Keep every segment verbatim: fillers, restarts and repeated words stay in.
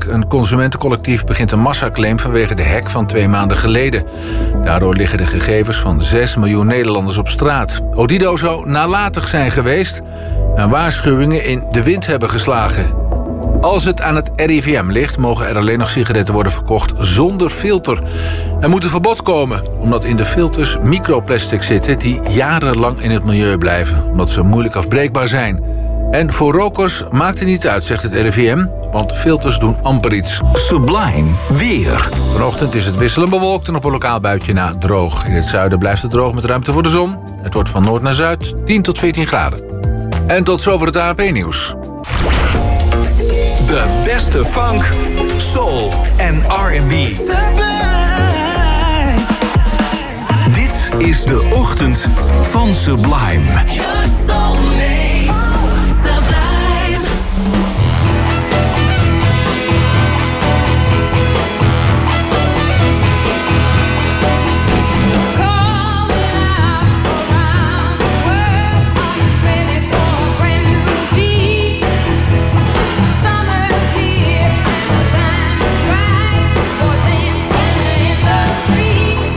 Namelijk, een consumentencollectief begint een massaclaim vanwege de hack van twee maanden geleden. Daardoor liggen de gegevens van zes miljoen Nederlanders op straat. Odido zou nalatig zijn geweest en waarschuwingen in de wind hebben geslagen. Als het aan het R I V M ligt, mogen er alleen nog sigaretten worden verkocht zonder filter. Er moet een verbod komen, omdat in de filters microplastics zitten die jarenlang in het milieu blijven, omdat ze moeilijk afbreekbaar zijn. En voor rokers maakt het niet uit, zegt het R I V M, want filters doen amper iets. Sublime weer. Vanochtend is het wisselend bewolkt en op een lokaal buitje na droog. In het zuiden blijft het droog met ruimte voor de zon. Het wordt van noord naar zuid tien tot veertien graden. En tot zover het A N P-nieuws. De beste funk, soul en R en B. Dit is de ochtend van Sublime.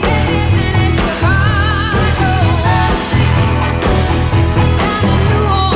New Orleans.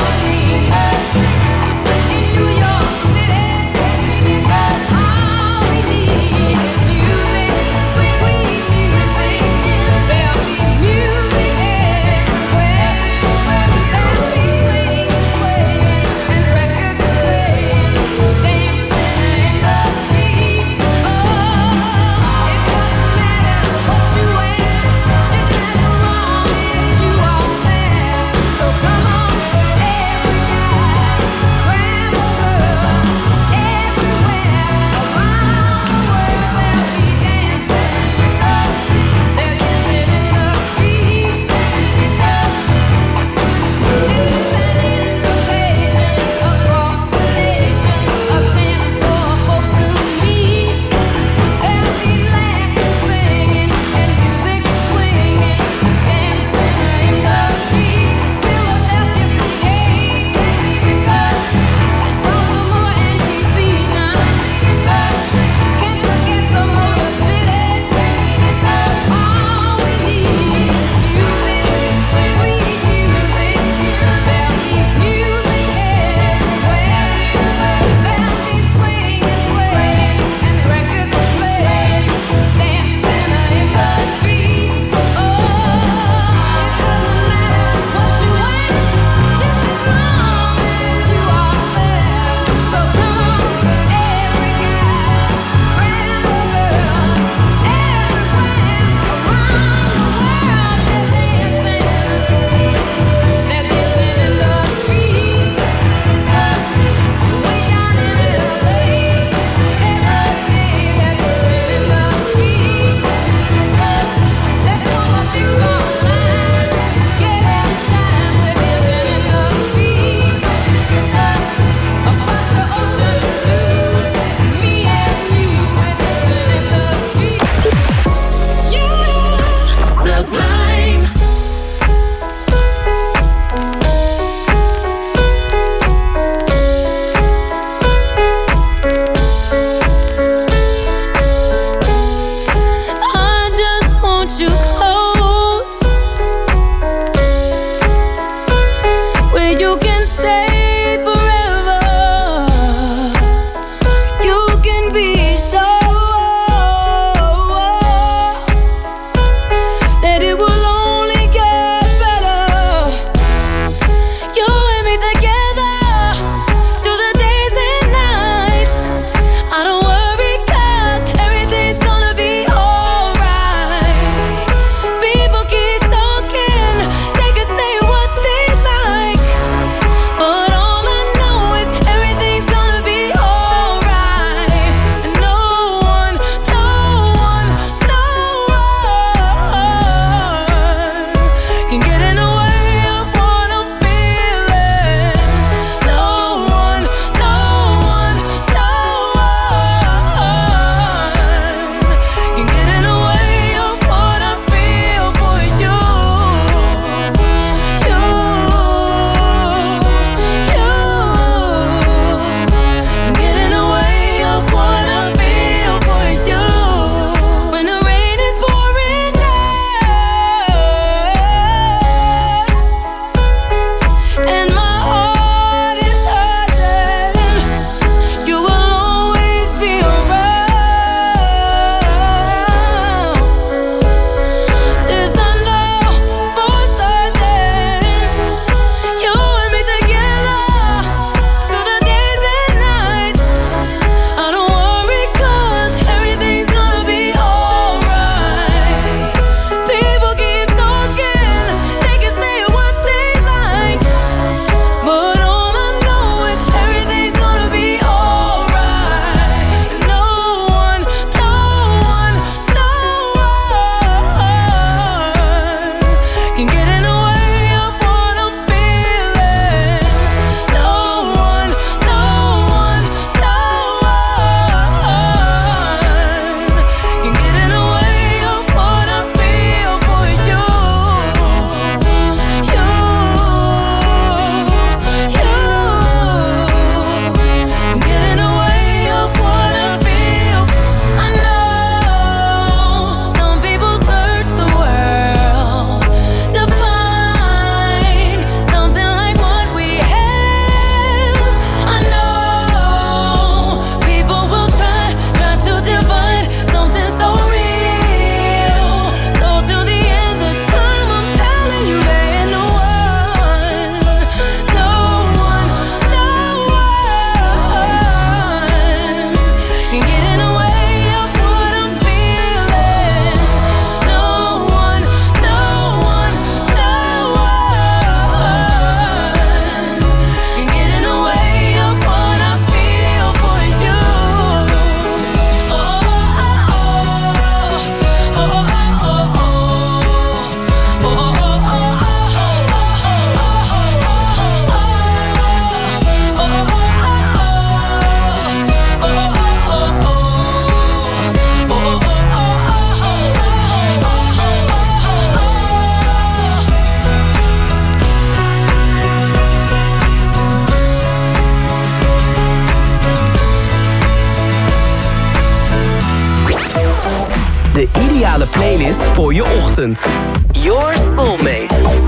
De ideale playlist voor je ochtend. Your Soulmate.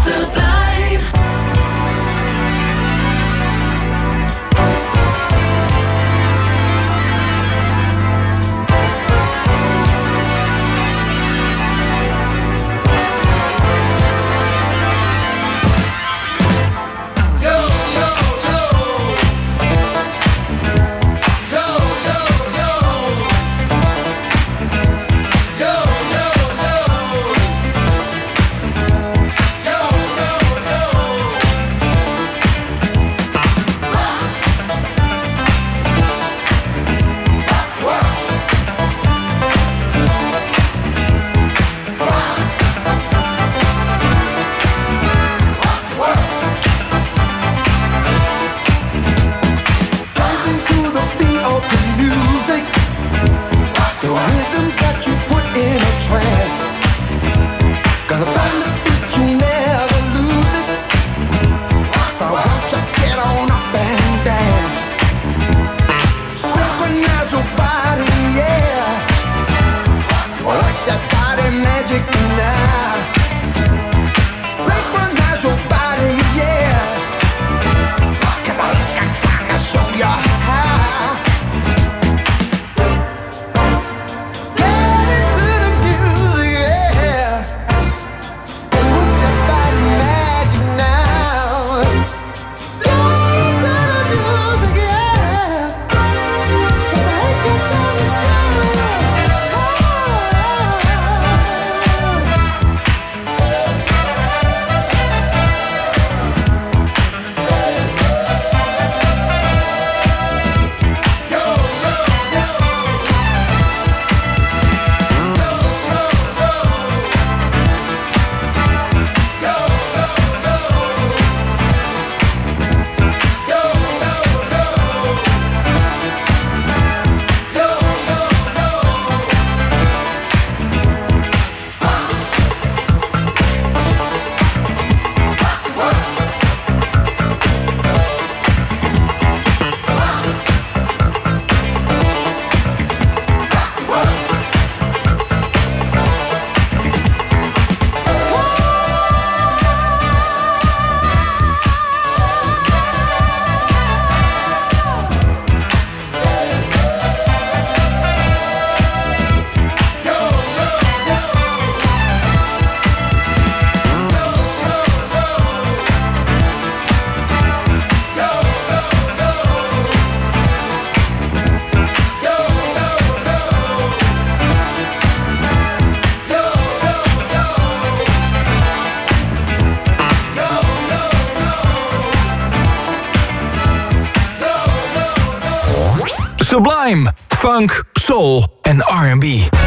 Sublime, funk, soul en R and B.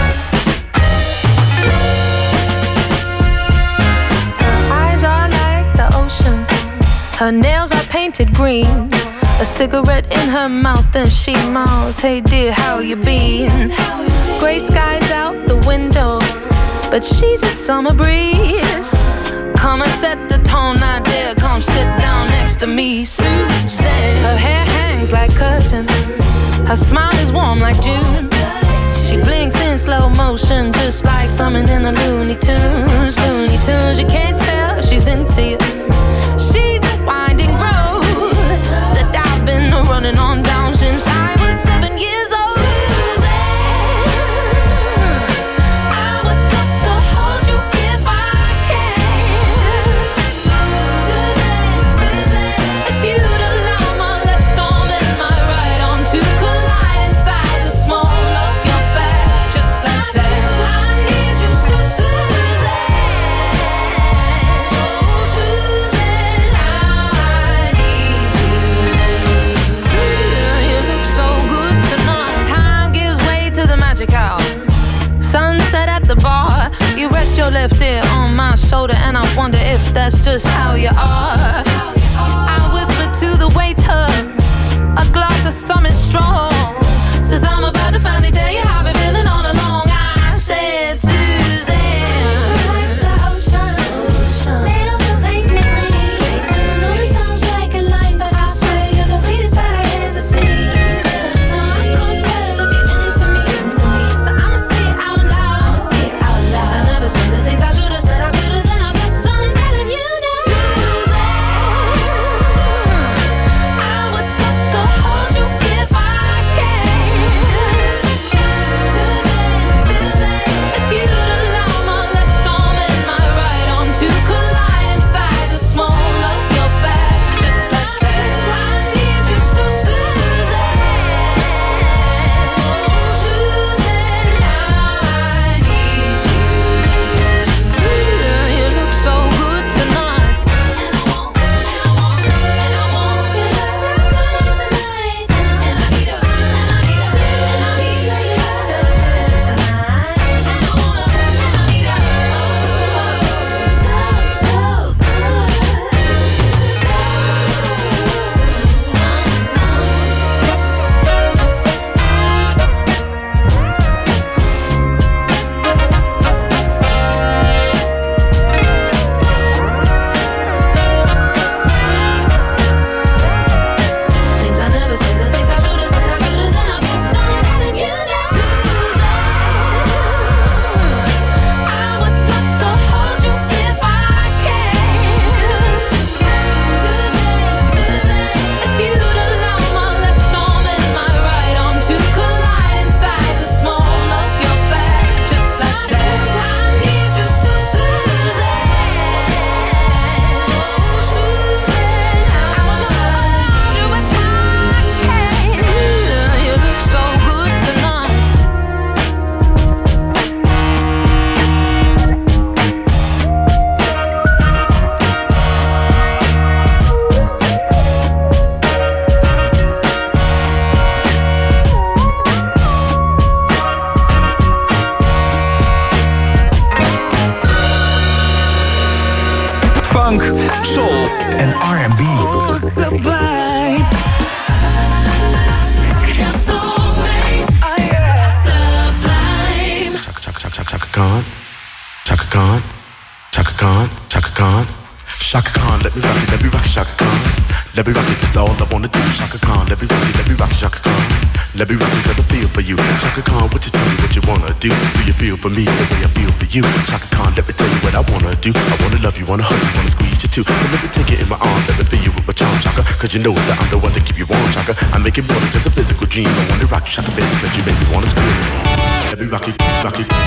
Eyes are like the ocean. Her nails are painted green. A cigarette in her mouth and she mouths, "Hey dear, how you been?" Gray skies out the window, but she's a summer breeze. Come and set the tone, now dear, come sit down next to me, Susan. Her hair hangs like curtain. Her smile is warm like June. She blinks in slow motion, just like something in the Looney Tunes. Looney Tunes, you can't tell she's into you. She's a winding road that I've been running on down since I was seven years old. Sunset at the bar, you rest your left ear on my shoulder, and I wonder if that's just how you are. I whisper to the waiter, a glass of something strong. Says I'm about to finally tell you how I've been feeling all along. I said, Suzanne, like the ocean, nails are painted green. I know it sounds like a line, but I swear you're the sweetest that I ever seen. So I can't tell if you're into me, so I'ma say it out loud. en R and B. Oh, sublime. Your soulmate. Oh, yeah. Sublime. Chaka, chaka, chaka, chaka Khan. Chaka Khan. Chaka Khan. Chaka Khan. Chaka Khan, let me rock it, let me rock it, Chaka Khan. Let me rock it, that's all I wanna do. Chaka Khan, let me rock it, let me rock it, Chaka Khan. Let me rock it, got a feel for you. Chaka Khan, what you tell me what you wanna do? Do you feel for me the way I feel for you? Chaka Khan, let me tell you what I wanna do. I wanna love you, wanna hug you, wanna squeeze you too. And let me take it in my arms, let me feel you with my charm, Chaka. Cause you know that I'm the one to keep you warm, Chaka. I make it more than just a physical dream. I wanna rock you, Chaka, baby, cause you make me wanna scream. Let me rock it, rock it.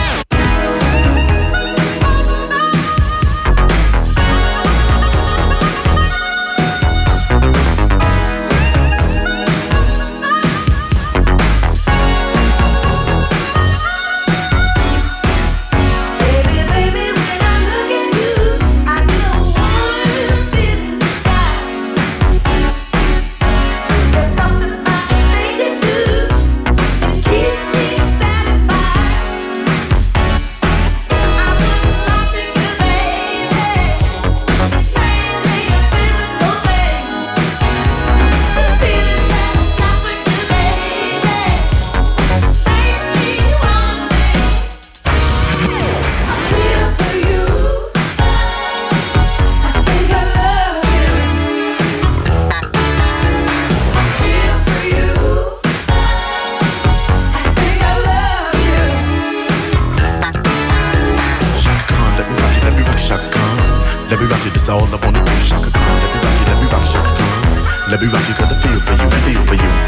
All I wanna do is Chaka Khan. Let me rock you, let me rock you, Chaka Khan. Let me rock you, got the feel for you, feel for you.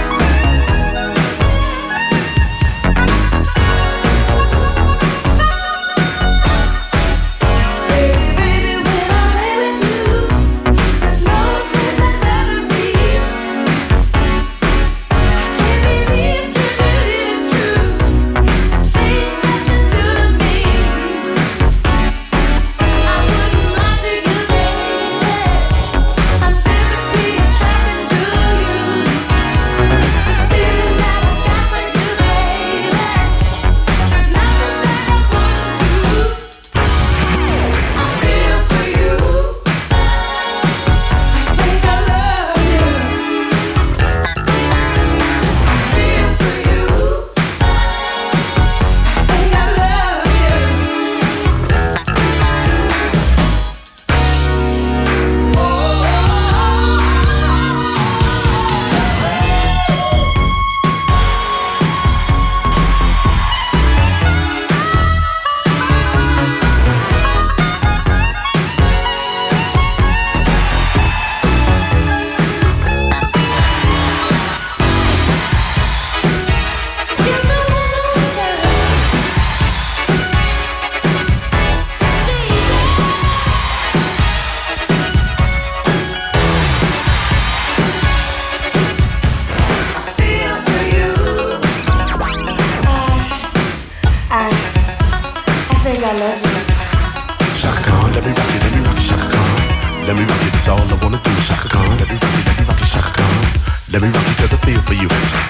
Let me rock you, cause I feel for you.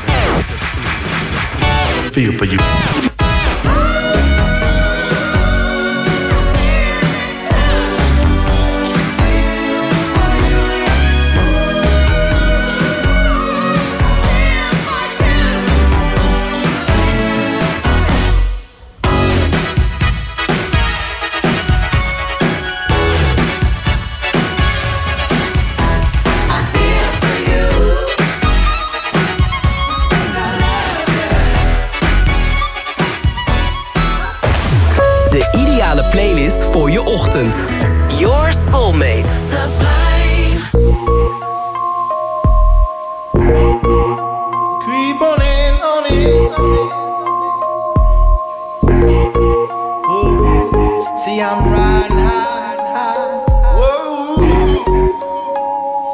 Feel for you. Playlist voor je ochtend. Your Soulmate. Sublime. Creep on in, on in, on in. Ooh. See, I'm riding high, high. Whoa.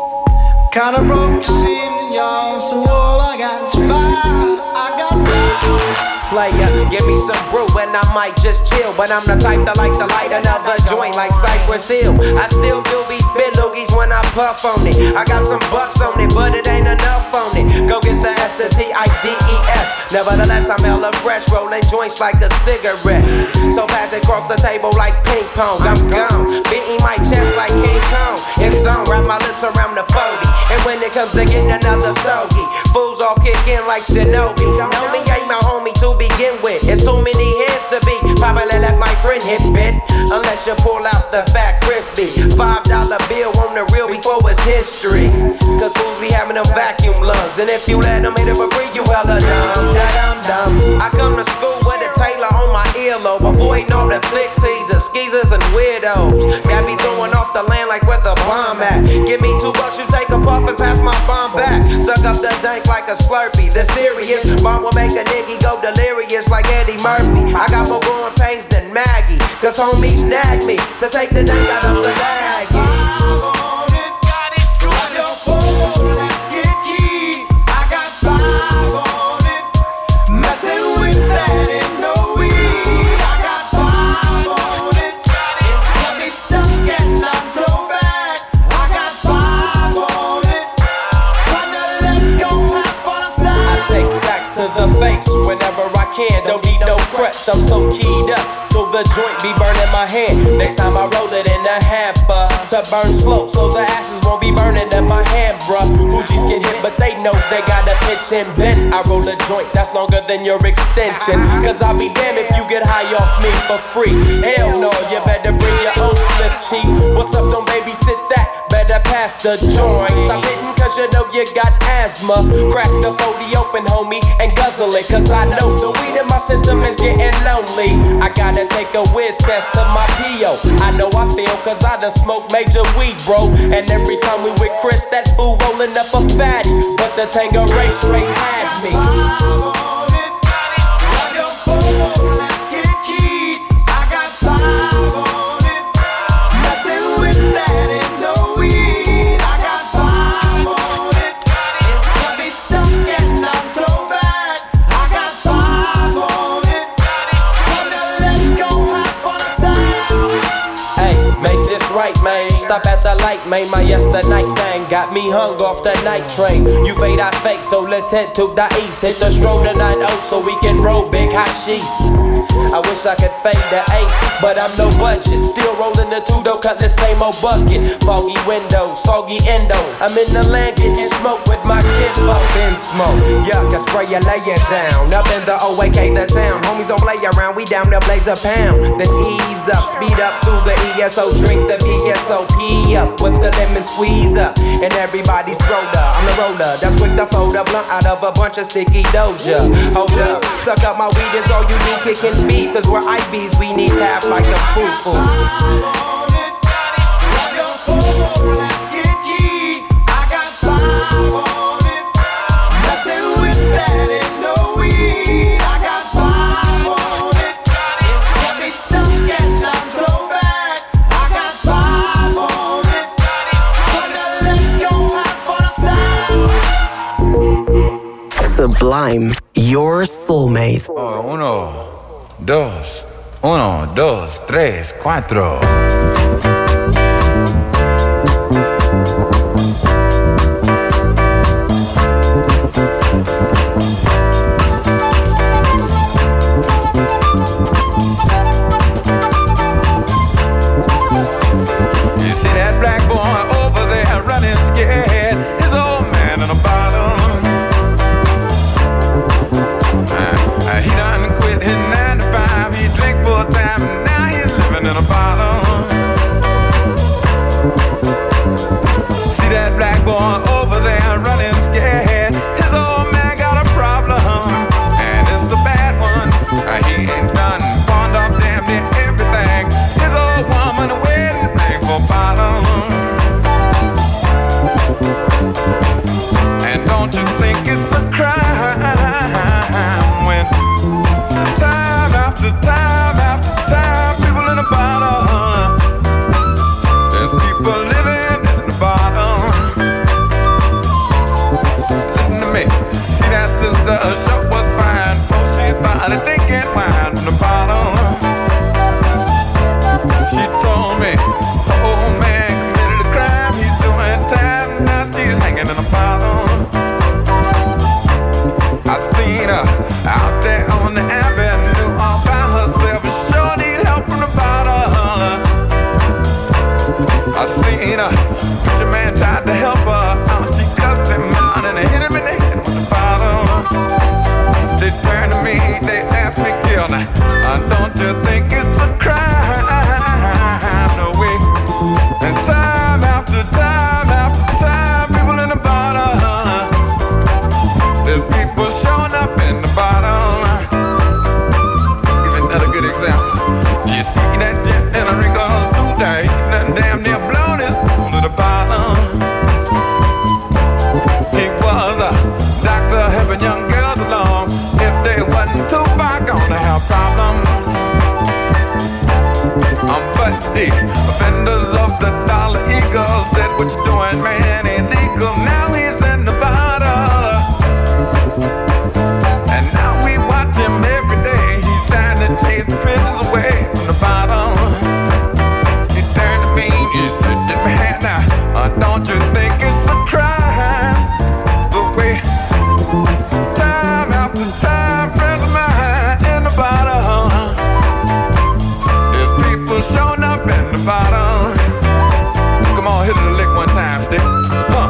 Kinda broke, you see me, y'all. So all I got is fire. I got fire. Player, give me some brew and I might just chill. But I'm the type that like to light another joint like Cypress Hill. I still do be spit loogies when I puff on it. I got some bucks on it, but it ain't enough on it. Go get the S, the T I D E S. Nevertheless, I'm hella fresh, rolling joints like a cigarette. So pass it across the table like ping pong. I'm gone, beating my chest like King Kong. It's on, wrap my lips around the forty. And when it comes to getting another stogie, fools all kick in like Shinobi. Know me ain't my homie to begin with. It's too many heads to be. Probably let my friend hit bit. Unless you pull out the fat crispy five dollar bill on the real before it's history. Cause fools be having them vacuum lungs. And if you let them hit it for free, you hella dumb, dumb, dumb. I come to school with a Taylor on my earlobe. Avoiding all the flick teasers, skeezers, and weirdos. Got me throwing off the land like where the bomb at. Give me two bucks, you take a puff and pass my bomb back. Suck up the dank like a Slurpee. The serious bomb will make a nigga go delirious like Eddie Murphy. I got more growing pains than Maggie. Cause homies snagged me to take the dank out of the bag. Whenever I can, don't need no crutch. I'm so keyed up till the joint be burning my hand. Next time I roll it in a hamper to burn slow, so the ashes won't be burning in my hand, bruh. Hoogies get hit, but they know they gotta pitch and bend. I roll a joint that's longer than your extension. Cause I'll be damned if you get high off me for free. Hell no, you better bring your own slip cheap. What's up, don't babysit that? Better pass the joint. Stop hitting cause you know you got asthma. Crack the forty open, homie, and guzzle it. Cause I know the weed in my system is getting lonely. I gotta take a whiz test to my P O. I know I feel cause I done smoked major weed, bro. And every time we with Chris, that fool rolling up a fatty. But the Tangeray straight had me. Stop at the light, man, my yesterday night thing got me hung off the night train. You fade, I fake, so let's head to the east. Hit the stroll tonight, oh, so we can roll big hot sheets. I wish I could fade the eight, but I'm no budget. Still rolling the two, though, cut the same old bucket. Foggy windows, soggy endo. I'm in the land getting smoke with my kid up in smoke. Yuck, I spray you, lay it down. Up in the O A K, the town. Homies don't play around, we down to blaze a pound. Then ease up, speed up through the E S O, drink the V S O P up with the lemon squeeze up. And everybody's roller, I'm the roller that's quick to fold a blunt out of a bunch of sticky doja. Hold up, suck up my weed, is all you do, kicking feet. Cause we're I Bs, we need tap like a foo-foo. Sublime, your soulmate. Oh, uno, dos, uno, dos, tres, cuatro. You see that black boy over there running scared? His old man in a bottle. He done quit his nine to five, he drink full time, and now he's living in a bottle. the bottom. She told me the old man committed a crime. He's doing time, now she's hanging in the bottom. I seen her out there on the avenue all by herself. She sure need help from the bottom. I seen her, preacher man tried to help her. Oh, she cussed him out and hit him in the head with the bottom. They turned to me, they asked me, Gilda, uh, don't you think it's a crime? No way. And time after time after time, people in the bottom. There's people showing up in the bottom. Give you another good example. You see that gent in a wrinkled suit there, he done damn near blown his cool to the bottom. He was a doctor helping young girls along. If they wasn't too far, gonna have problems. Um, but the offenders of the Dollar Eagle said, what you doing, man, illegal. Now he's in the bottom. And now we watch him every day. He's trying to chase the prisons away from the bottom. He turned to me, he said, "Dip my hand now. Uh, don't you think it's a crime? The way time after time, friends of mine in the bottom. There's people showing up in the bottom. Come on, hit it a lick one time, stick. Huh.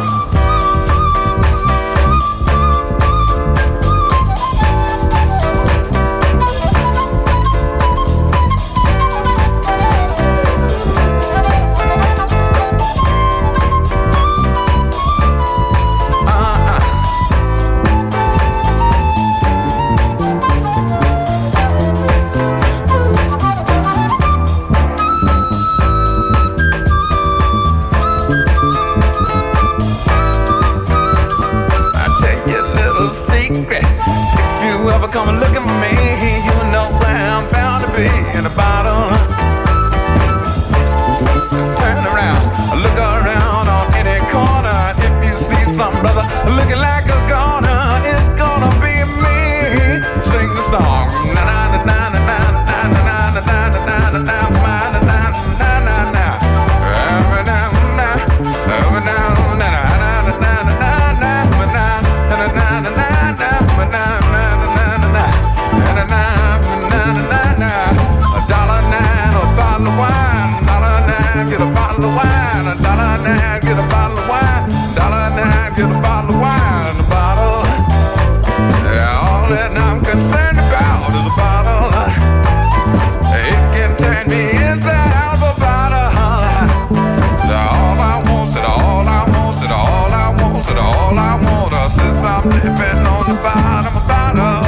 Come and look at me, you know where I'm bound to be, in the bottom. Turn around, look around on any corner. If you see some brother looking like a goner, it's gonna be me. Sing the song. Na na na na na na na na na na na na na na na na na. Every now and now, every now and now, na na na na na na na na na na na. A dollar nine, a bottle of wine. Dollar nine, get a bottle of wine. A dollar nine, get a bottle of wine. Dollar nine, get a bottle of wine. A bottle. Yeah, all that I'm concerned about is a bottle. It can turn me inside out of a bottle. All I want, it all I want, it all I want, it all I want. Since I'm living on the bottom of a bottle.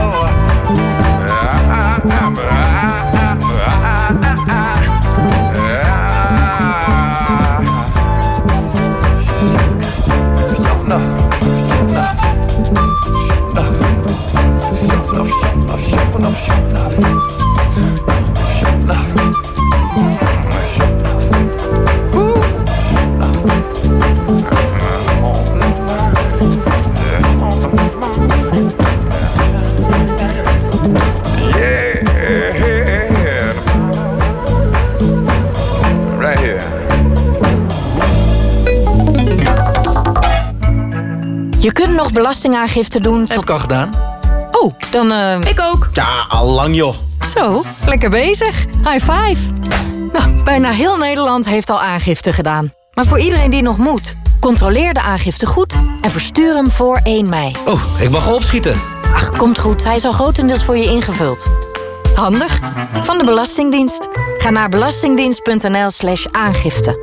Je kunt nog belastingaangifte doen tot... Heb ik al gedaan. Oh, dan... Uh... Ik ook. Ja, al lang joh. Zo, lekker bezig. High five. Nou, bijna heel Nederland heeft al aangifte gedaan. Maar voor iedereen die nog moet, controleer de aangifte goed en verstuur hem voor één mei. Oh, ik mag wel opschieten. Ach, komt goed. Hij is al grotendeels voor je ingevuld. Handig. Van de Belastingdienst. Ga naar belastingdienst.nl slash aangifte.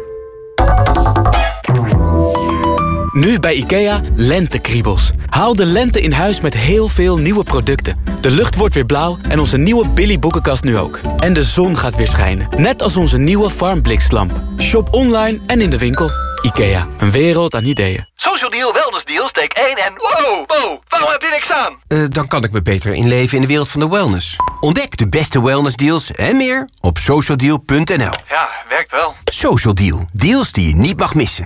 Nu bij IKEA lentekriebels. Haal de lente in huis met heel veel nieuwe producten. De lucht wordt weer blauw en onze nieuwe Billy boekenkast nu ook. En de zon gaat weer schijnen. Net als onze nieuwe Farmblinkslamp. Shop online en in de winkel. IKEA, een wereld aan ideeën. Social Deal, Wellness Deal, steek één en wow, wow, waarom heb je niks aan? Uh, dan kan ik me beter inleven in de wereld van de wellness. Ontdek de beste wellnessdeals en meer op social deal punt n l. Ja, werkt wel. Social Deal, deals die je niet mag missen.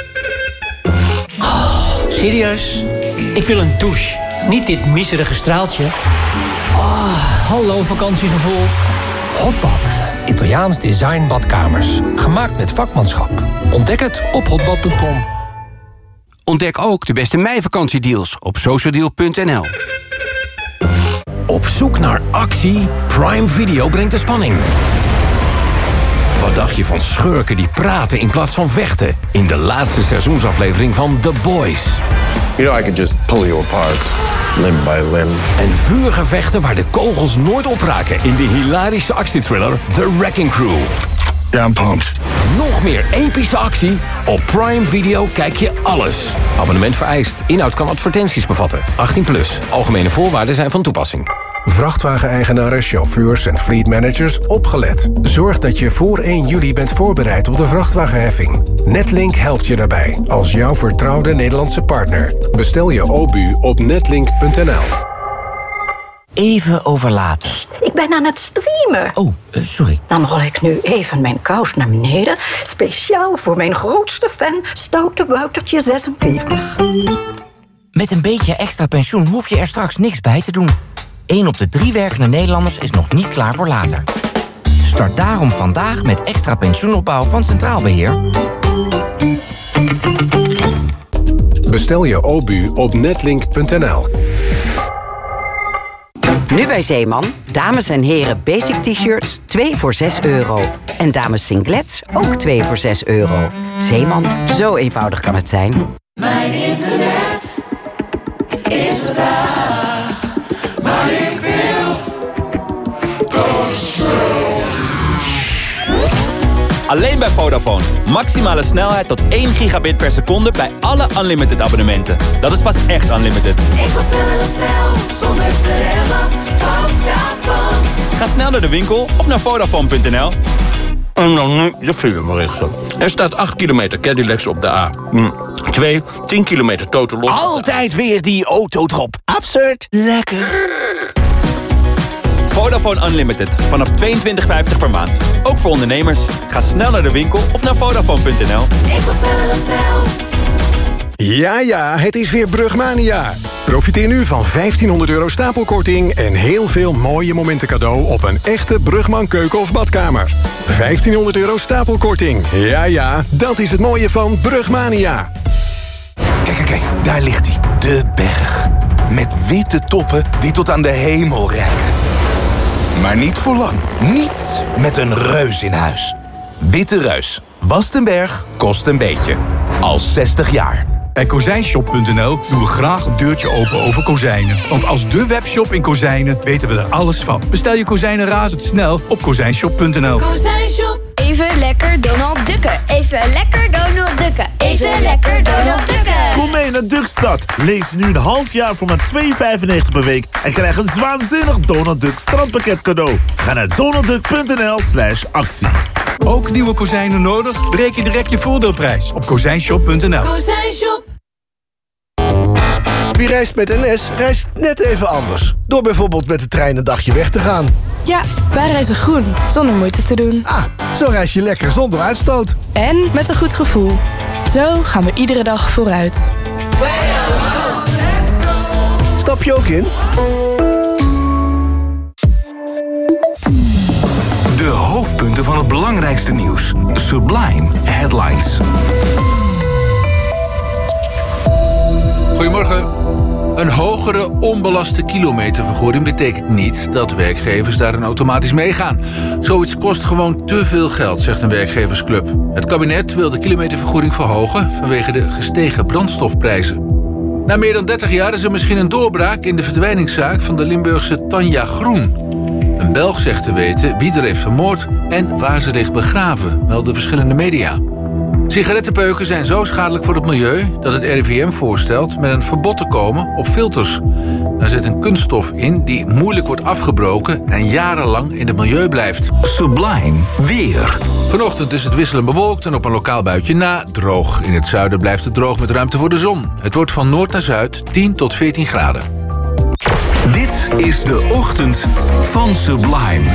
Oh, serieus? Ik wil een douche. Niet dit miserige straaltje. Oh. hallo vakantiegevoel. Hotbad. Italiaans design badkamers. Gemaakt met vakmanschap. Ontdek het op hotbad punt com. Ontdek ook de beste meivakantie-deals op socialdeal punt n l. Op zoek naar actie? Prime Video brengt de spanning. Wat dacht je van schurken die praten in plaats van vechten? In de laatste seizoensaflevering van The Boys. You know, I could just pull you apart, limb by limb. En vuurgevechten waar de kogels nooit opraken in de hilarische actiethriller The Wrecking Crew. Damn pumped. Nog meer epische actie? Op Prime Video kijk je alles. Abonnement vereist. Inhoud kan advertenties bevatten. achttien plus. Algemene voorwaarden zijn van toepassing. Vrachtwageneigenaren, chauffeurs en fleetmanagers opgelet. Zorg dat je voor één juli bent voorbereid op de vrachtwagenheffing. Netlink helpt je daarbij, als jouw vertrouwde Nederlandse partner. Bestel je O B U op netlink punt n l. Even overlaten. Ik ben aan het streamen. Oh, uh, sorry. Dan rol ik nu even mijn kous naar beneden. Speciaal voor mijn grootste fan, Stoute Woutertje zesenveertig. Met een beetje extra pensioen hoef je er straks niks bij te doen. Eén op de drie werkende Nederlanders is nog niet klaar voor later. Start daarom vandaag met extra pensioenopbouw van Centraal Beheer. Bestel je O B U op netlink punt n l. Nu bij Zeeman, dames en heren basic t-shirts twee voor zes euro. En dames singlets ook twee voor zes euro. Zeeman, zo eenvoudig kan het zijn. Mijn internet is traag, maar ik wil Alleen bij Vodafone. Maximale snelheid tot één gigabit per seconde bij alle unlimited abonnementen. Dat is pas echt unlimited. Ik wil sneller dan snel, zonder te remmen. Vodafone. Ga snel naar de winkel of naar Vodafone punt n l. En dan nu de filemberichten. Er staat acht kilometer Cadillacs op de A. Hm. twee, tien kilometer totaal los. Altijd weer die autodrop. Absurd. Lekker. Vodafone Unlimited. Vanaf tweeëntwintig vijftig per maand. Ook voor ondernemers. Ga snel naar de winkel of naar Vodafone punt n l. Ik wil sneller dan snel. Ja, ja, het is weer Brugmania. Profiteer nu van vijftienhonderd euro stapelkorting en heel veel mooie momenten cadeau op een echte Brugman keuken of badkamer. vijftienhonderd euro stapelkorting. Ja, ja, dat is het mooie van Brugmania. Kijk, kijk, kijk, daar ligt hij. De berg. Met witte toppen die tot aan de hemel reiken. Maar niet voor lang. Niet met een reus in huis. Witte Reus. Wast een berg, kost een beetje. Al zestig jaar. Bij kozijnshop punt n l doen we graag een deurtje open over kozijnen. Want als de webshop in kozijnen weten we er alles van. Bestel je kozijnen razendsnel op kozijnshop punt n l. Kozijnshop. Even lekker Donald Ducken. Even lekker Donald Ducken. Even lekker Donald Ducken. Kom mee naar Duckstad. Lees nu een half jaar voor maar twee vijfennegentig per week en krijg een waanzinnig Donald Duck strandpakket cadeau. Ga naar donaldduck punt n l slash actie. Ook nieuwe kozijnen nodig? Bereken direct je voordeelprijs op kozijnshop punt n l. Kozijnshop. Wie reist met N S, reist net even anders. Door bijvoorbeeld met de trein een dagje weg te gaan. Ja, wij reizen groen, zonder moeite te doen. Ah, zo reis je lekker zonder uitstoot. En met een goed gevoel. Zo gaan we iedere dag vooruit. Stap je ook in? De hoofdpunten van het belangrijkste nieuws. Sublime Headlines. Goedemorgen. Een hogere onbelaste kilometervergoeding betekent niet dat werkgevers daarin automatisch meegaan. Zoiets kost gewoon te veel geld, zegt een werkgeversclub. Het kabinet wil de kilometervergoeding verhogen vanwege de gestegen brandstofprijzen. Na meer dan dertig jaar is er misschien een doorbraak in de verdwijningszaak van de Limburgse Tanja Groen. Een Belg zegt te weten wie er heeft vermoord en waar ze ligt begraven, melden verschillende media. Sigarettenpeuken zijn zo schadelijk voor het milieu dat het R I V M voorstelt met een verbod te komen op filters. Daar zit een kunststof in die moeilijk wordt afgebroken en jarenlang in het milieu blijft. Sublime weer. Vanochtend is het wisselend bewolkt en op een lokaal buitje na droog. In het zuiden blijft het droog met ruimte voor de zon. Het wordt van noord naar zuid tien tot veertien graden. Dit is de ochtend van Sublime.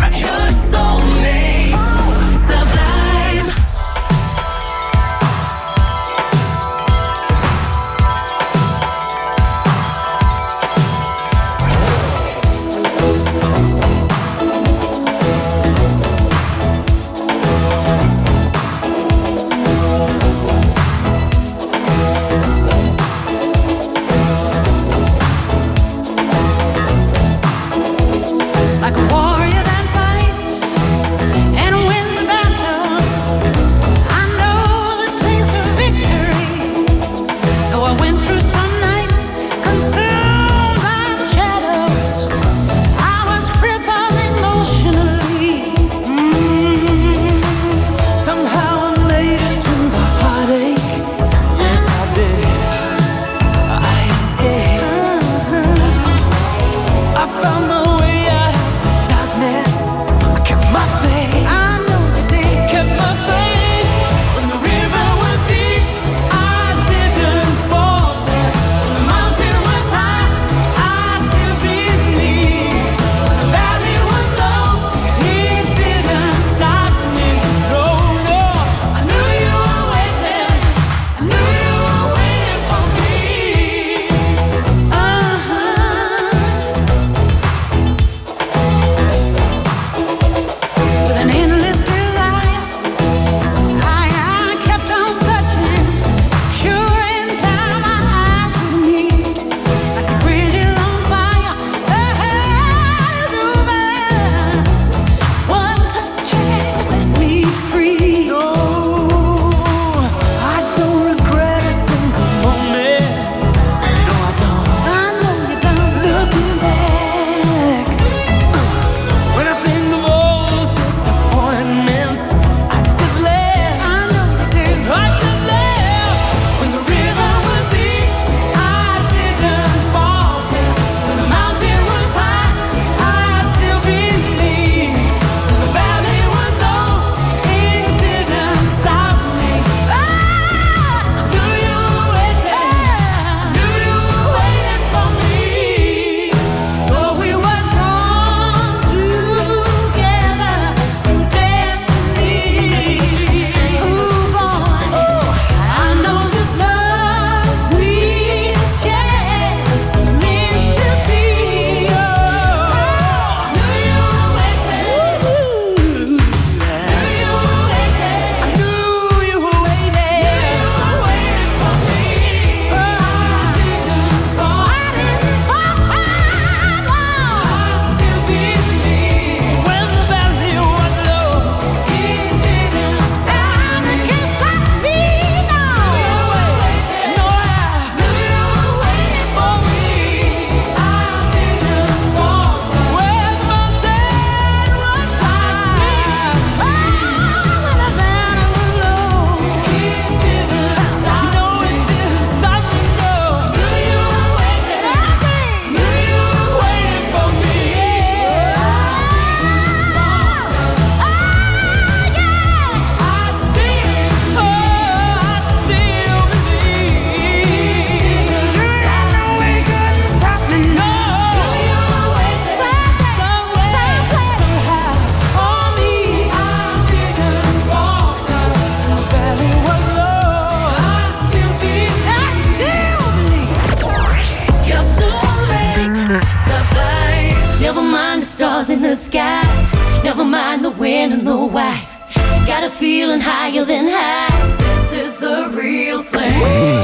know why. Got a feeling higher than high. This is the real thing.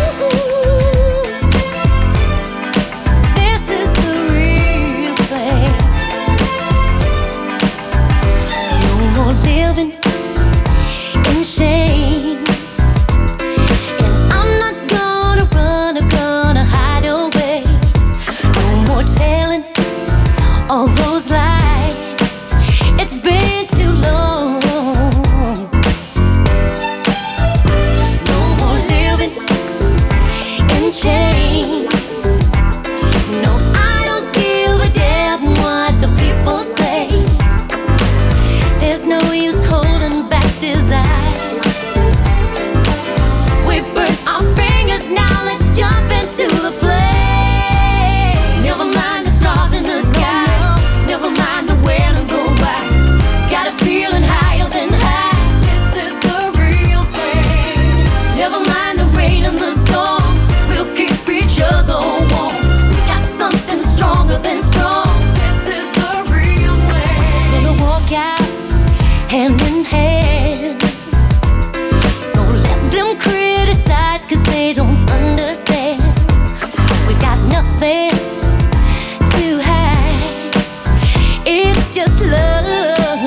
This is the real thing. No more living in shame. And I'm not gonna run or gonna hide away. No more telling all those lies. It's been too long. No more living in chains. No, I don't give a damn what the people say. There's no use holding back desire. We burn our fingers, now let's jump into the flame. Never mind the stars in the sky. Never mind the when and go by. Got a feeling higher than high. This is the real thing. Never mind the rain and the storm. We'll keep each other warm. We got something stronger than strong. This is the real thing. Gonna walk out hand in hand. So let them criticize, cause they don't understand. We got nothing to hide. It's just love.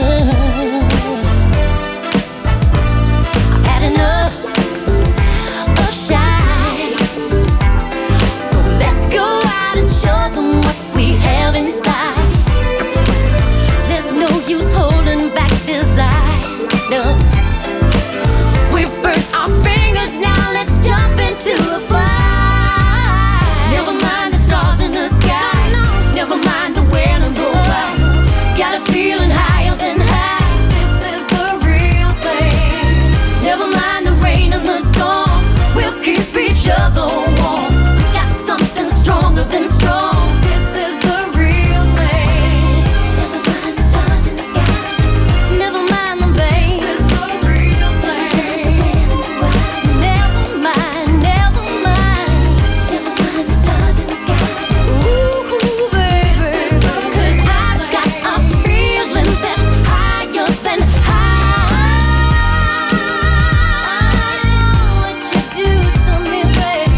I've had enough of shy. So let's go out and show them what we have inside. There's no use holding back desire. No. We've burnt our fingers, now let's jump into the fire. Never mind the stars in the sky. Never mind the when and go by. Got a feeling higher than high. This is the real thing. Never mind the rain and the storm. We'll keep each other warm. We got something stronger than strong. This is the real thing. Never mind the stars in the sky. Never mind the pain. This is the real thing. Never mind, never mind. Never mind the stars in the sky. Ooh, baby. Cause I've got a feeling that's higher than high. What you do to me, baby.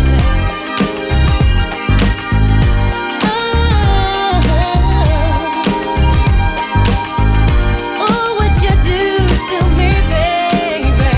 Oh, oh, what you do to me, baby.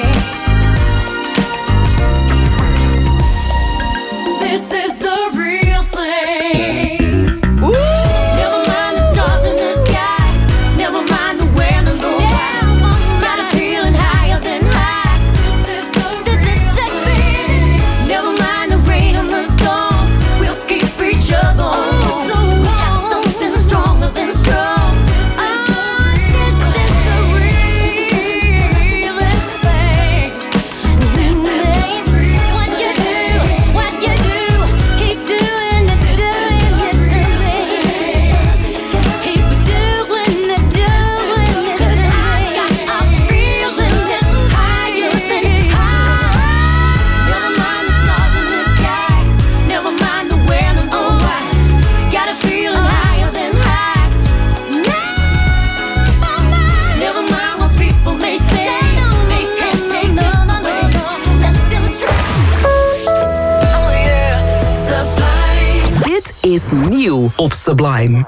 This is the real thing. Never mind the stars in the sky. Never mind the when and go by. Got a feeling higher than high. This is the real thing. Never mind the rain and the storm. We'll keep each other warm. We got something stronger than strong. Oh, this is the realest thing. What you do, what you do, keep doing it, doing it to me. Keep doing it, doing it to me. 'Cause I got a feeling that's higher than high. Never mind the stars in the sky. Never mind the when and the why. Got a feeling higher than high. Never mind what people may say. They can't take this away. Let them try. Oh yeah, Sublime. Dit is nieuw op Sublime.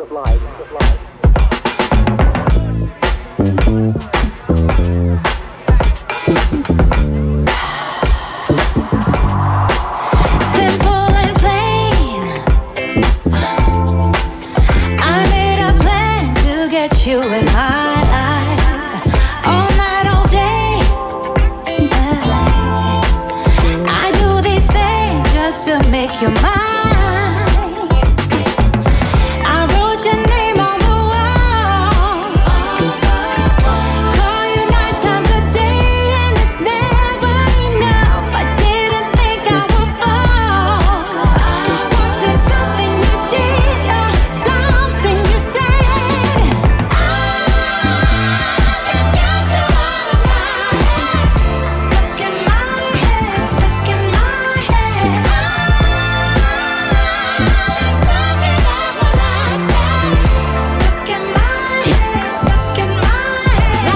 Simple and plain. I made a plan to get you in my life. All night, all day. I do these things just to make you mine. I wrote your name on the wall. Call you nine times a day and it's never enough. I didn't think I would fall. Was it something you did or something you said? I can't get you out of my head. Stuck in my head, stuck in my head. Stuck in my head, stuck in my head.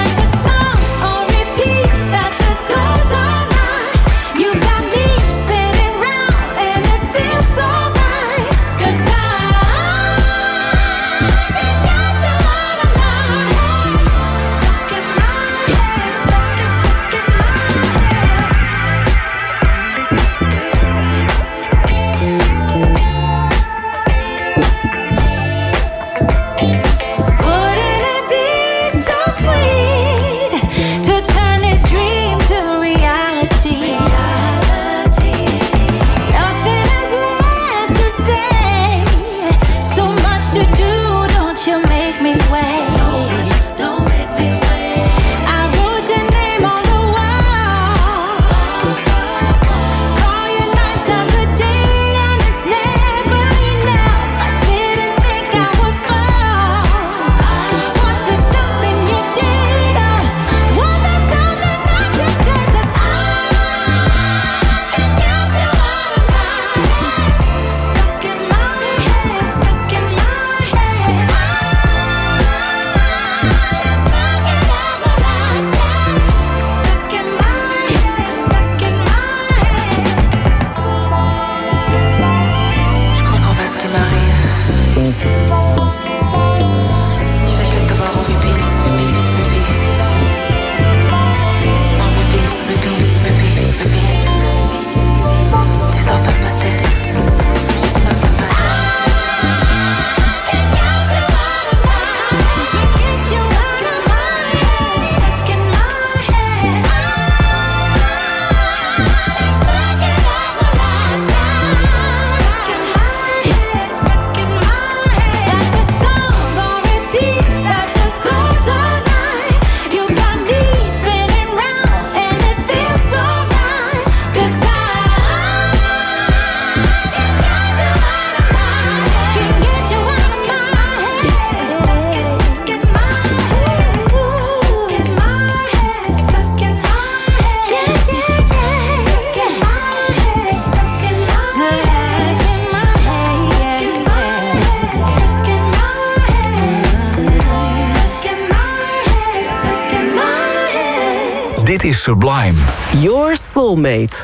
Dit is Sublime. Your soulmate.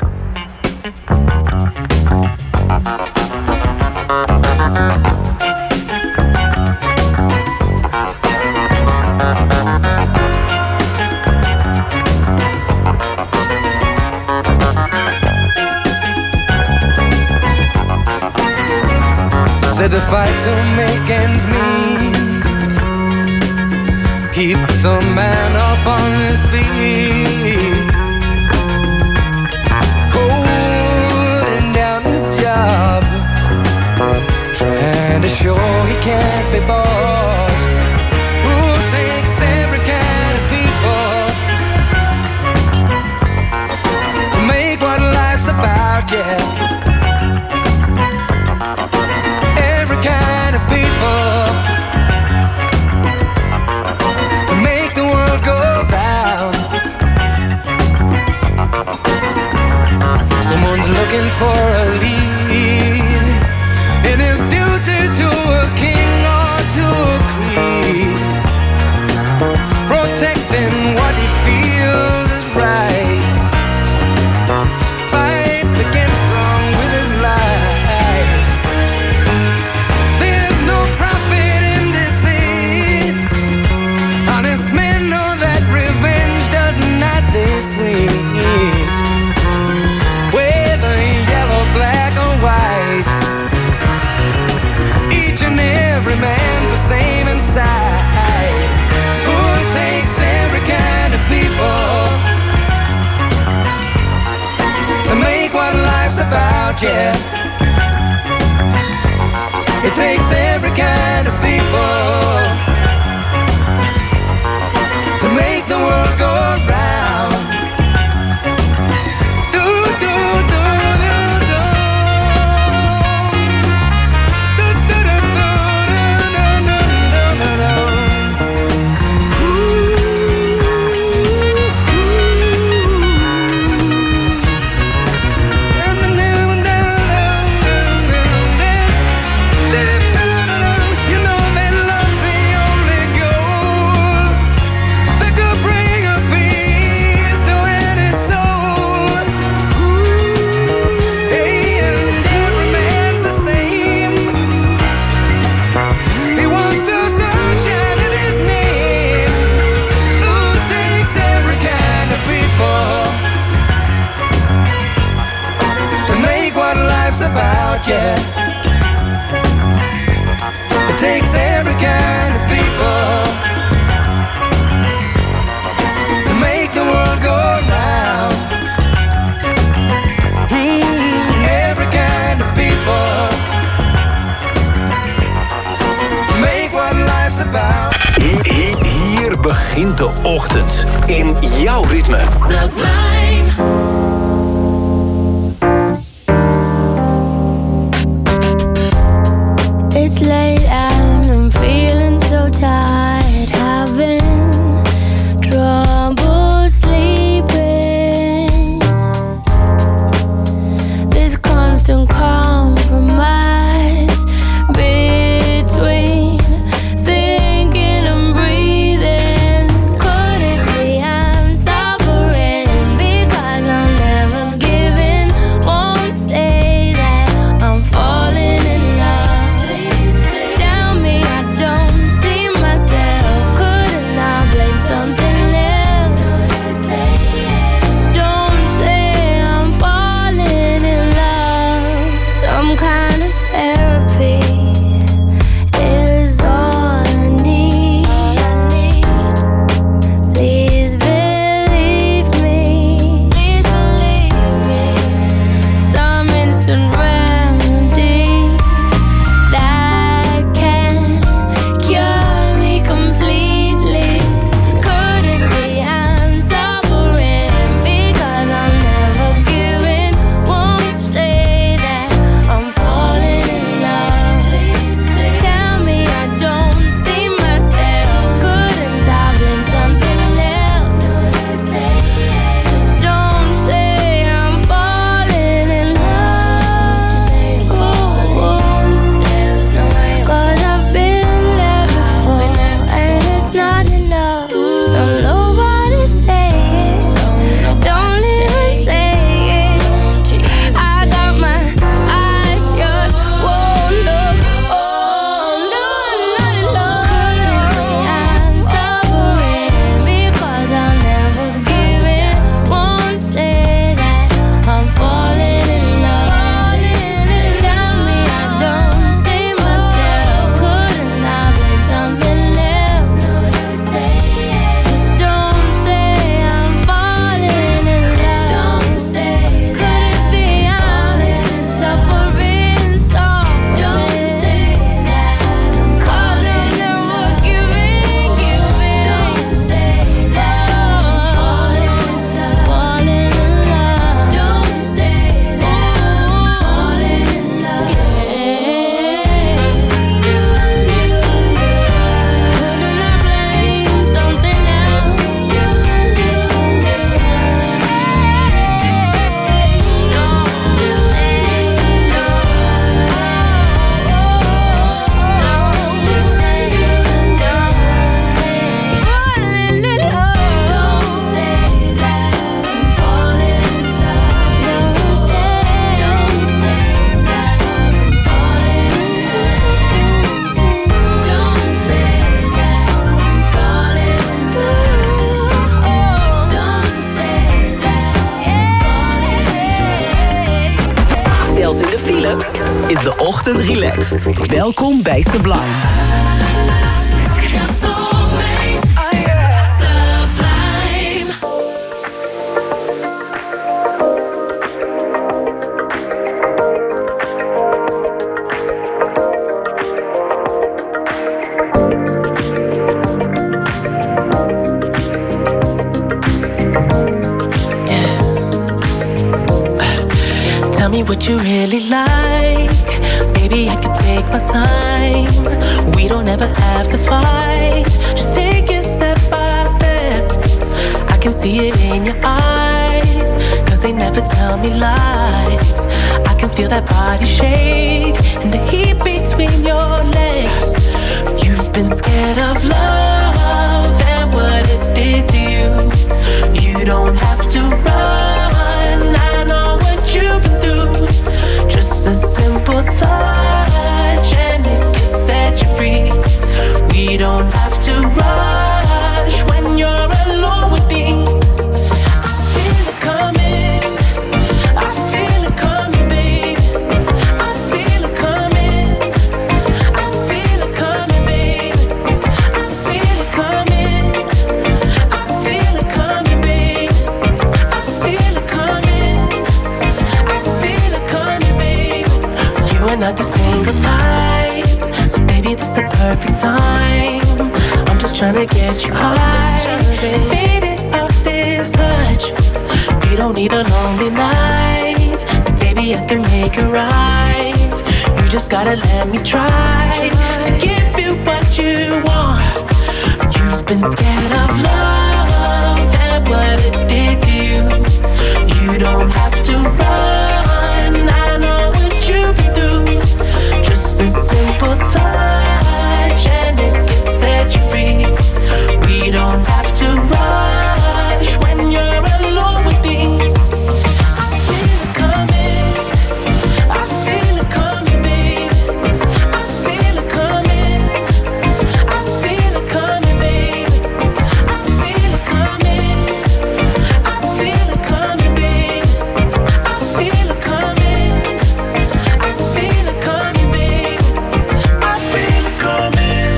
Said the fight to make ends meet keeps a man up on his feet, holding down his job, trying to show he can't be bought. Who takes every kind of people to make what life's about, yeah. Kind of people to make the world go round. Someone's looking for a lead in his duty to a king or to a creed, protecting what he feels is right, fights against wrong with his life. Men know that revenge does not taste sweet, whether yellow, black or white. Each and every man's the same inside. Who takes every kind of people to make what life's about, yeah. It takes every kind of people to make the world go round. Do, do, do, do, do. Do, do, do, do, do, do, do, do, do. You know that love's the only goal that could bring a peace to any soul. Hey, and every man's the same. He wants the sunshine in his name. Who takes every kind of people to make what life's about, yeah. It takes every kind of people to make the world go round. Mm, every kind of people make what life's about. Hier begint de ochtend in jouw ritme. It's late and I'm feeling so tired, having trouble sleeping. This constant compromise between thinking and breathing. Could it be I'm suffering? is de ochtend relaxed. Welkom bij Sublime. Tell me what you really like. Baby, I can take my time. We don't ever have to fight. Just take it step by step. I can see it in your eyes, cause they never tell me lies. I can feel that body shake and the heat between your legs. You've been scared of love and what it did to you. You don't have to run, I know what you've been through. Just a simple touch and it can set you free. We don't have to rush when you're alone with me. I feel it coming, I feel it coming, babe. I feel it coming, I feel it coming, babe. I feel it coming, I feel it coming, babe. I feel it coming, I feel it coming, babe. You are not the single type, so baby, this the perfect time. I'm just tryna get you high, faded off this touch. You don't need a lonely night, so baby, I can make it right. You just gotta let me try to give you what you want. You've been scared of love and what it did to you. You don't have to run, I know what you've been through. Just a simple touch and it can set you free. We don't have to rush when you're alone with me. I feel it coming, I feel it coming, babe. I feel it coming, I feel it coming, babe. I feel it coming, I feel it coming, babe. I feel it coming, I feel it coming, babe. I feel it coming,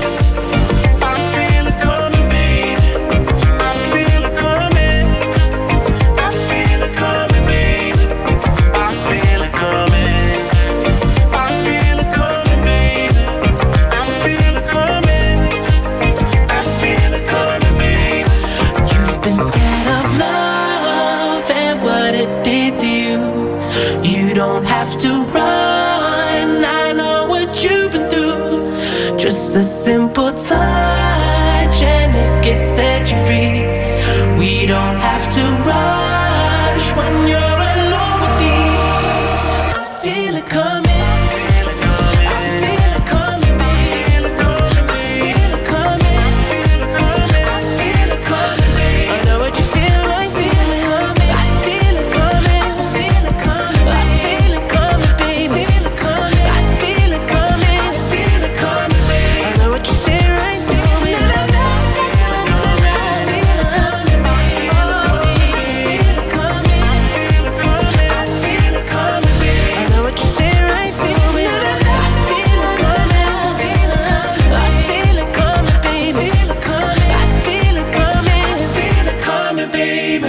I feel it coming, babe. I feel it coming, I feel it coming, babe. I feel it coming, I feel it coming, babe. I feel it coming, I feel it coming, babe. You've been scared of love and what it did to you. You don't have to run, I know what you've been through. Just a simple touch and it gets set you free. We don't have to rush when you're alone with me. I feel it coming, I feel it coming, babe. I feel it coming, I feel it coming, babe. I know what you feel like, feel it coming. I feel it coming, I feel it coming, I feel it coming, babe. I feel it coming, I feel it coming, babe. I know what you say right through me. I feel it coming, babe. I feel it coming, I feel it coming, babe. I know what you say right through me. I feel it coming, I feel it coming, baby. I feel it coming, I feel it coming, baby.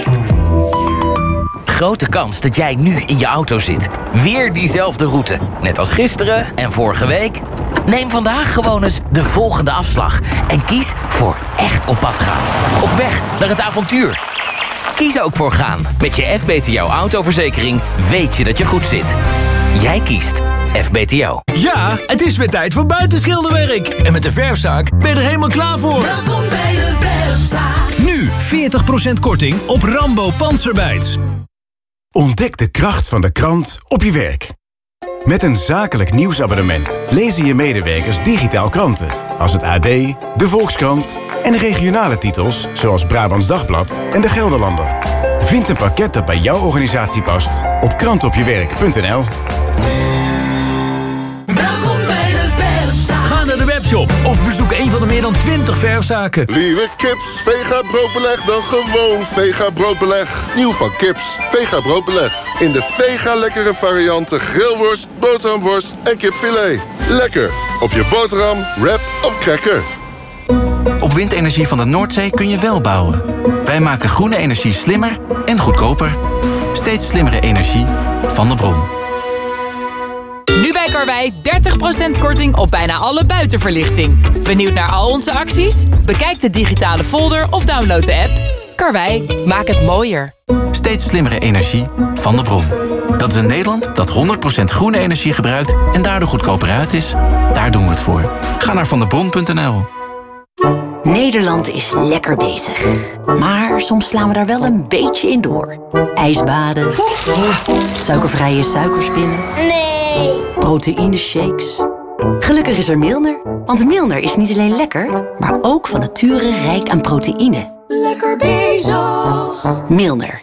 Grote kans dat jij nu in je auto zit. Weer diezelfde route. Net als gisteren en vorige week. Neem vandaag gewoon eens de volgende afslag. En kies voor echt op pad gaan. Op weg naar het avontuur. Kies ook voor gaan. Met je F B T O autoverzekering weet je dat je goed zit. Jij kiest F B T O. Ja, het is weer tijd voor buitenschilderwerk. En met de Verfzaak ben je er helemaal klaar voor. Welkom bij de Verfzaak. Nu veertig procent korting op Rambo Panzerbijts. Ontdek de kracht van de krant op je werk. Met een zakelijk nieuwsabonnement lezen je medewerkers digitaal kranten. Als het A D, de Volkskrant en regionale titels zoals Brabants Dagblad en de Gelderlander. Vind een pakket dat bij jouw organisatie past op krantopjewerk punt n l. Welkom bij de Verfzaak. Ga naar de website webshop of bezoek een van de meer dan twintig verfzaken. Lieve kips, Vega broodbeleg dan gewoon Vega broodbeleg. Nieuw van Kips, Vega broodbeleg. In de Vega lekkere varianten grillworst, boterhamworst en kipfilet. Lekker op je boterham, wrap of cracker. Op windenergie van de Noordzee kun je wel bouwen. Wij maken groene energie slimmer en goedkoper. Steeds slimmere energie van de bron. Nu bij Karwei dertig procent korting op bijna alle buitenverlichting. Benieuwd naar al onze acties? Bekijk de digitale folder of download de app. Karwei, maak het mooier. Steeds slimmere energie van de bron. Dat is een Nederland dat honderd procent groene energie gebruikt en daardoor goedkoper uit is. Daar doen we het voor. Ga naar vandebron punt n l. Nederland is lekker bezig. Maar soms slaan we daar wel een beetje in door. Ijsbaden. Suikervrije suikerspinnen. Nee. Proteïneshakes. Gelukkig is er Milner. Want Milner is niet alleen lekker, maar ook van nature rijk aan proteïne. Lekker bezig. Milner.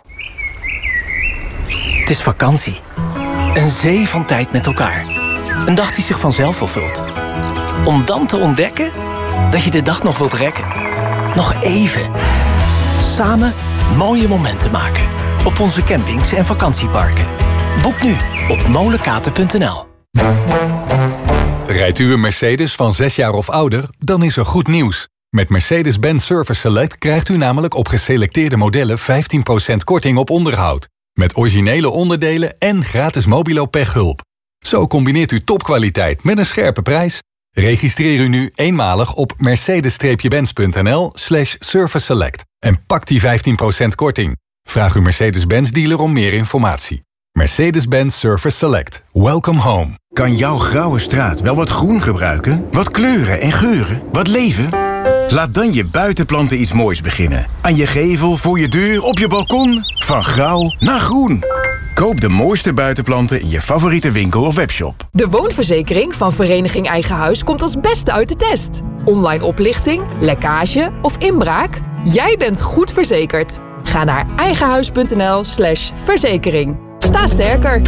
Het is vakantie. Een zee van tijd met elkaar. Een dag die zich vanzelf vervult. Om dan te ontdekken dat je de dag nog wilt rekken. Nog even. Samen mooie momenten maken. Op onze campings en vakantieparken. Boek nu op molenkaten punt n l. Rijdt u een Mercedes van zes jaar of ouder, dan is er goed nieuws. Met Mercedes-Benz Service Select krijgt u namelijk op geselecteerde modellen vijftien procent korting op onderhoud. Met originele onderdelen en gratis mobilo pechhulp. Zo combineert u topkwaliteit met een scherpe prijs. Registreer u nu eenmalig op mercedes-benz punt n l slash service select en pak die vijftien procent korting. Vraag uw Mercedes-Benz dealer om meer informatie. Mercedes-Benz Service Select. Welcome home. Kan jouw grauwe straat wel wat groen gebruiken? Wat kleuren en geuren? Wat leven? Laat dan je buitenplanten iets moois beginnen. Aan je gevel, voor je deur, op je balkon. Van grauw naar groen. Koop de mooiste buitenplanten in je favoriete winkel of webshop. De woonverzekering van Vereniging Eigen Huis komt als beste uit de test. Online oplichting, lekkage of inbraak? Jij bent goed verzekerd. Ga naar eigenhuis punt n l slash verzekering. Sta sterker.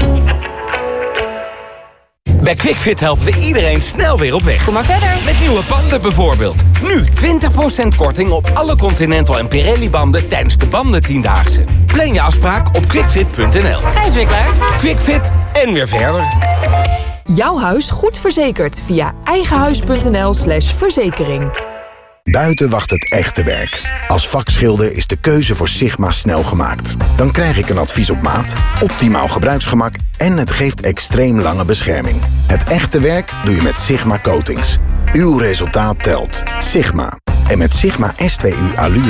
Bij QuickFit helpen we iedereen snel weer op weg. Kom maar verder. Met nieuwe banden bijvoorbeeld. Nu twintig procent korting op alle Continental en Pirelli banden tijdens de bandentiendaagse. Plan je afspraak op quickfit punt n l. Hij is weer klaar. QuickFit en weer verder. Jouw huis goed verzekerd via eigenhuis punt n l slash verzekering. Buiten wacht het echte werk. Als vakschilder is de keuze voor Sigma snel gemaakt. Dan krijg ik een advies op maat, optimaal gebruiksgemak en het geeft extreem lange bescherming. Het echte werk doe je met Sigma Coatings. Uw resultaat telt. Sigma. En met Sigma S twee U Allure